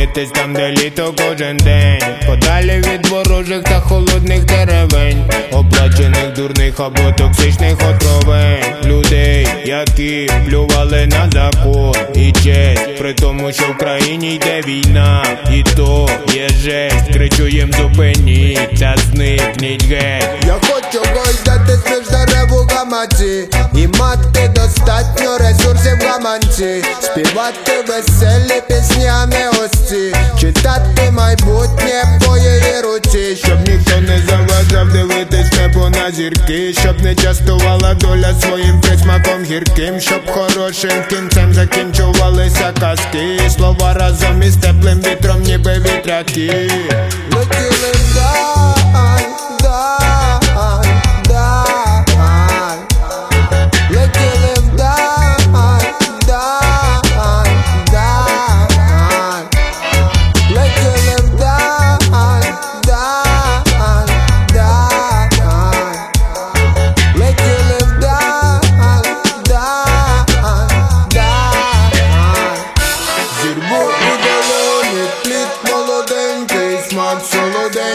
Подивитись там, де літо кожен день, подалі від ворожих та холодних деревень, оплачених дурних або токсичних отровень, людей, які плювали на закон і честь, при тому, що в країні йде війна, і то є жесть. Кричу їм: зупиніться, зникніть геть. Я хочу гойдатись між дерев у гаманці і мати достатньо ресурсів в гаманці, співати веселі пісні, а не ось, читати майбутнє по її руці, щоб ніхто не заважав дивитись небо на зірки, щоб не частувала доля своїм присмаком гірким, щоб хорошим кінцем закінчувалися казки, слова разом із теплим вітром, ніби вітряки. Летіли вдаль, вдаль, вдаль, летіли вдаль, вдаль, вдаль, летіли вдаль, вдаль, вдаль, летіли вдаль, вдаль, вдаль. Зірву у долоні плід молоденький, смак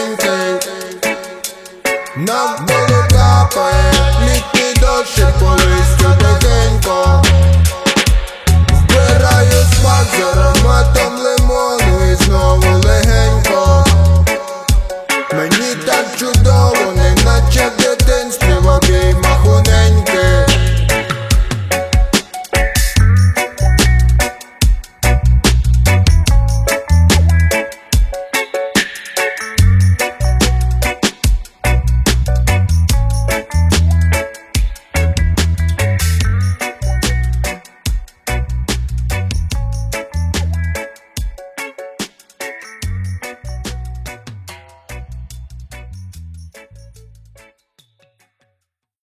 солоденький, навколо капає літній дощик, коли